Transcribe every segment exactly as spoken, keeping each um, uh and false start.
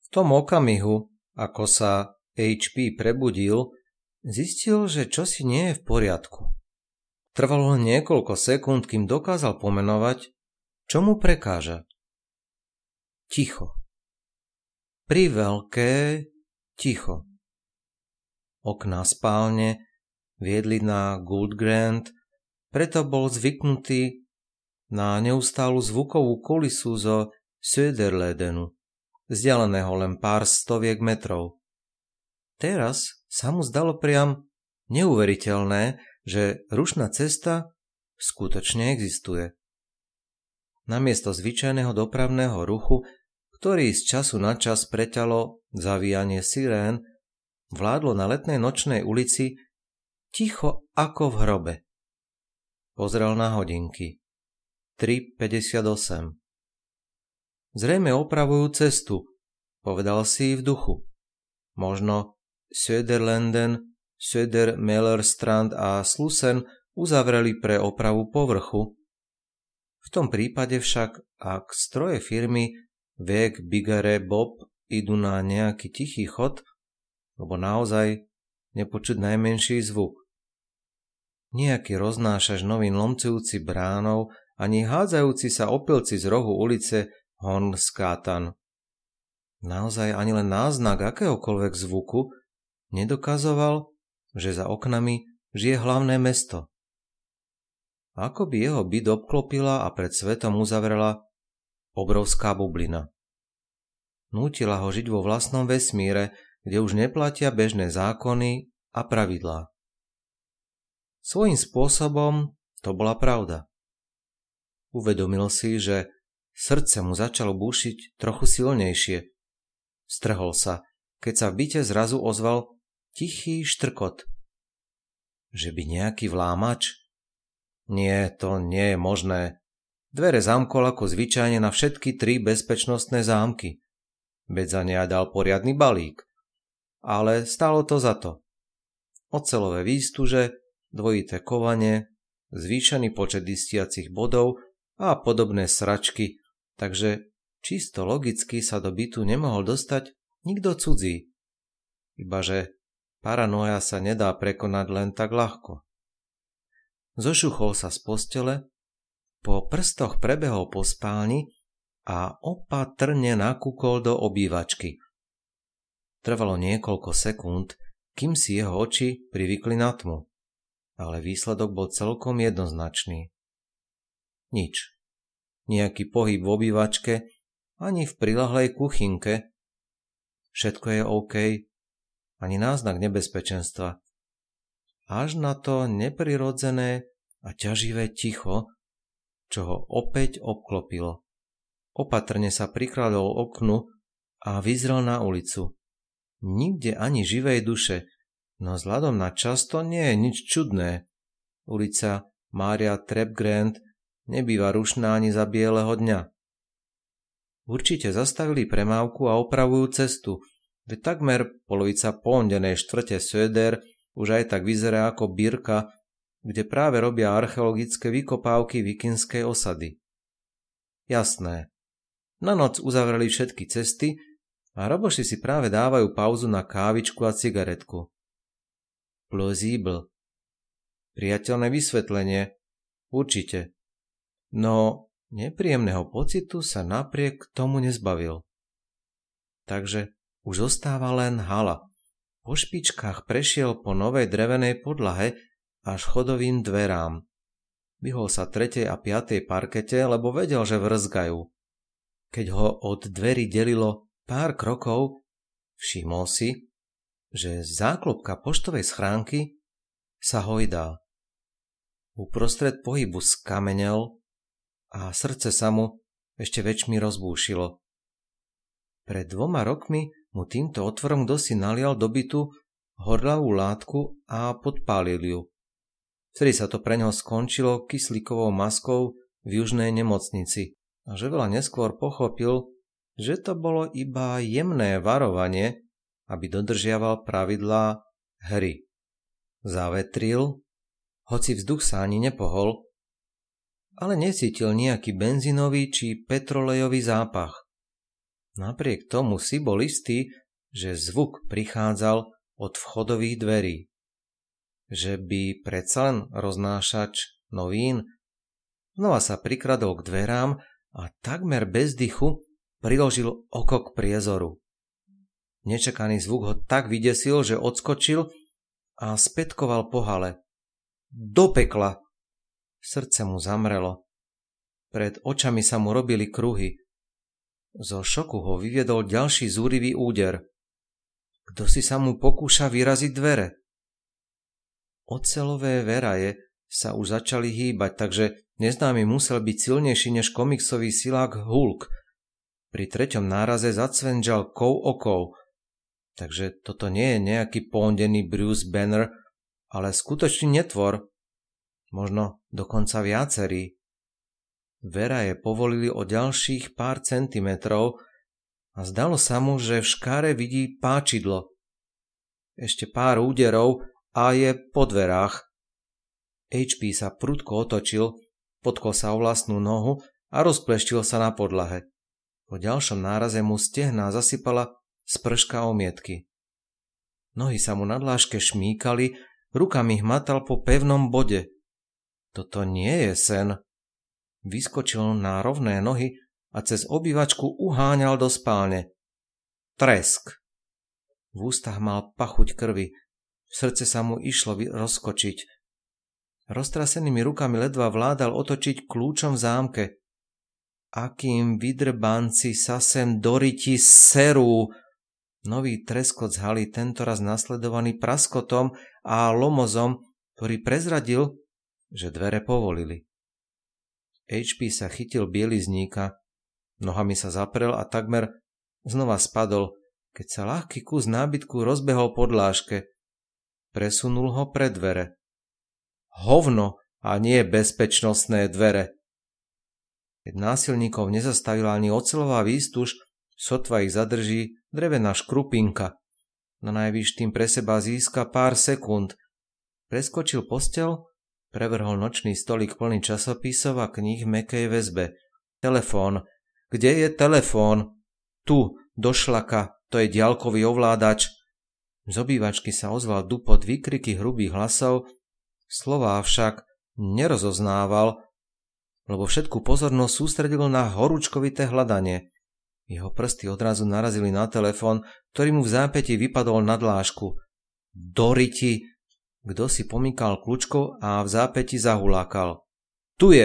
tom okamihu, ako sa há pé prebudil, zistil, že čosi nie je v poriadku. Trvalo len niekoľko sekúnd, kým dokázal pomenovať, čo mu prekáža. Ticho. Priveľké ticho. Okná spálne viedli na Gould Grand, preto bol zvyknutý na neustálu zvukovú kulisu zo Söderledenu, vzdialeného len pár stoviek metrov. Teraz sa mu zdalo priam neuveriteľné, že rušná cesta skutočne existuje. Namiesto zvyčajného dopravného ruchu, ktorý z času na čas preťalo zavíjanie sirén, vládlo na letnej nočnej ulici ticho ako v hrobe. Pozrel na hodinky. tri päťdesiatosem. Zrejme opravujú cestu, povedal si v duchu. Možno Söderlenden, Södermälerstrand a Slussen uzavreli pre opravu povrchu. V tom prípade však, ak stroje firmy Weg Bigare Bob idú na nejaký tichý chod, lebo naozaj nepočuť najmenší zvuk. Nejaký roznášač novín lomcujúci bránou, ani hádzajúci sa opilci z rohu ulice Hornsgatan. Naozaj ani len náznak akéhokoľvek zvuku nedokazoval, že za oknami žije hlavné mesto. Ako by jeho byt obklopila a pred svetom uzavrela obrovská bublina. Nútila ho žiť vo vlastnom vesmíre, kde už neplatia bežné zákony a pravidlá. Svojím spôsobom to bola pravda. Uvedomil si, že srdce mu začalo búšiť trochu silnejšie. Strhol sa, keď sa v byte zrazu ozval tichý štrkot. Že by nejaký vlámač? Nie, to nie je možné. Dvere zamkol ako zvyčajne na všetky tri bezpečnostné zámky. Veď za ne dal poriadny balík. Ale stálo to za to. Oceľové výstuže, dvojité kovanie, zvýšený počet istiacich bodov a podobné sračky, takže čisto logicky sa do bytu nemohol dostať nikto cudzí. Ibaže paranoja sa nedá prekonať len tak ľahko. Zošuchol sa z postele, po prstoch prebehol po spálni a opatrne nakúkol do obývačky. Trvalo niekoľko sekúnd, kým si jeho oči privykli na tmu, ale výsledok bol celkom jednoznačný. Nič. Nejaký pohyb v obývačke, ani v prilahlej kuchynke. Všetko je OK, ani náznak nebezpečenstva. Až na to neprirodzené a ťaživé ticho, čo ho opäť obklopilo. Opatrne sa prikladol oknu a vyzrel na ulicu. Nikde ani živej duše, no vzhľadom na čas to nie je nič čudné. Ulica Maria Trepgrand nebýva rušná ani za bieleho dňa. Určite zastavili premávku a opravujú cestu, veď takmer polovica pondenej štvrte Söder už aj tak vyzerá ako Birka, kde práve robia archeologické vykopávky vikingskej osady. Jasné. Na noc uzavreli všetky cesty a roboši si práve dávajú pauzu na kávičku a cigaretku. Plausible. Priateľné vysvetlenie. Určite. No nepríjemného pocitu sa napriek tomu nezbavil. Takže už zostáva len hala. Po špičkách prešiel po novej drevenej podlahe až chodovým dverám. Vyhol sa tretej a piatej parkete, lebo vedel, že vrzgajú. Keď ho od dverí delilo pár krokov, všimol si, že záklopka poštovej schránky sa hojdá. Uprostred pohybu skamenel a srdce sa mu ešte väčšmi rozbúšilo. Pred dvoma rokmi mu týmto otvorom kdosi nalial do bytu horľavú látku a podpálil ju. Vtedy sa to pre neho skončilo kyslíkovou maskou v južnej nemocnici a že veľa neskôr pochopil, že to bolo iba jemné varovanie, aby dodržiaval pravidlá hry. Zavetril, hoci vzduch sa ani nepohol, ale necítil nejaký benzínový či petrolejový zápach. Napriek tomu si bol istý, že zvuk prichádzal od vchodových dverí. Že by predsa len roznášač novín? Znova sa prikradol k dverám a takmer bez dychu priložil oko k priezoru. Nečakaný zvuk ho tak vydesil, že odskočil a spätkoval po hale. Do pekla! Srdce mu zamrelo. Pred očami sa mu robili kruhy. Zo šoku ho vyviedol ďalší zúrivý úder. Kto si sa mu pokúša vyraziť dvere? Oceľové veraje sa už začali hýbať, takže neznámy musel byť silnejší než komiksový silák Hulk. Pri treťom náraze zacvenžal kov okov. Takže toto nie je nejaký pondený Bruce Banner, ale skutočný netvor. Možno dokonca viacerý. Veraje povolili o ďalších pár centimetrov a zdalo sa mu, že v škáre vidí páčidlo. Ešte pár úderov a je po dverách. há pé sa prudko otočil, potkol sa o vlastnú nohu a rozpleštil sa na podlahe. Po ďalšom náraze mu stehná zasypala sprška omietky. Nohy sa mu na dláške šmíkali, rukami hmatal po pevnom bode. Toto nie je sen. Vyskočil na rovné nohy a cez obývačku uháňal do spálne. Tresk. V ústach mal pachuť krvi. Srdce sa mu išlo rozkočiť. Roztrasenými rukami ledva vládal otočiť kľúčom v zámke. Akým vydrbanci sa sem do riti serú. Nový treskot z haly, tentoraz nasledovaný praskotom a lomozom, ktorý prezradil, že dvere povolili. há pé sa chytil bielizníka, nohami sa zaprel a takmer znova spadol, keď sa ľahký kus nábytku rozbehol po dláške. Presunul ho pred dvere. Hovno a nie bezpečnostné dvere. Keď násilníkov nezastavila ani oceľová výstuž, sotva ich zadrží drevená škrupinka. Na najvyš tým pre seba získa pár sekúnd. Preskočil posteľ, prevrhol nočný stolík plný časopisov a kníh v mäkkej väzbe. Telefón. Kde je telefón? Tu, do šlaka, to je diaľkový ovládač. Z obývačky sa ozval dupot výkriky hrubých hlasov, slová však nerozoznával, lebo všetku pozornosť sústredil na horúčkovité hľadanie. Jeho prsty odrazu narazili na telefón, ktorý mu v zápätí vypadol na dlášku. Do riti! Kto si pomykal kľúčkou a v zápäti zahulákal. Tu je!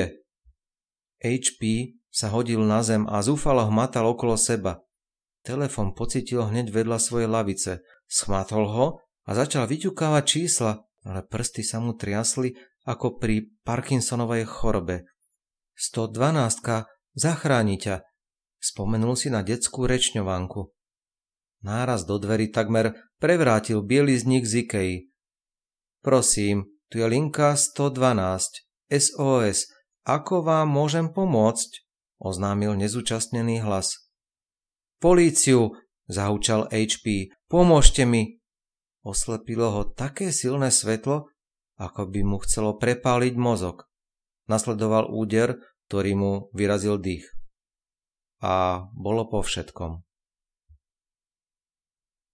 há pé sa hodil na zem a zúfalo hmatal okolo seba. Telefón pocítil hneď vedľa svojej lavice. Schmatol ho a začal vyťukávať čísla, ale prsty sa mu triasli ako pri Parkinsonovej chorobe. sto dvanásť, zachráni ťa. Spomenul si na detskú rečňovanku. Náraz do dverí takmer prevrátil bielizník z Ikei. Prosím, tu je linka sto dvanásť, es ó es, ako vám môžem pomôcť? Oznámil nezúčastnený hlas. Políciu, zahučal há pé, pomôžte mi. Oslepilo ho také silné svetlo, ako by mu chcelo prepáliť mozog. Nasledoval úder, ktorý mu vyrazil dých. A bolo po všetkom.